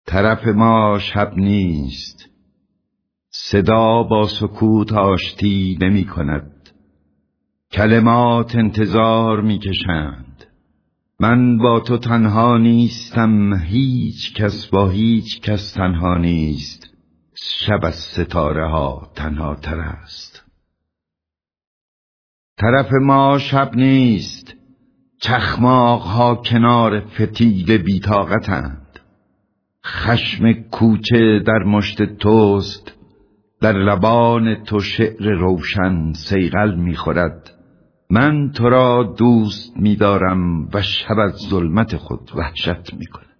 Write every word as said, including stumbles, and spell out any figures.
طرف ما شب نیست، صدا با سکوت آشتی نمی کند. کلمات انتظار می کشند. من با تو تنها نیستم، هیچ کس با هیچ کس تنها نیست. شب از ستاره ها تنها تر است. طرف ما شب نیست، چخماق ها کنار فتیل بی‌طاقتند. خشم کوچه در مشت توست، در لبان تو شعر روشن صیقل می‌خورد. من تو را دوست می‌دارم و شب از ظلمت خود وحشت می‌کند.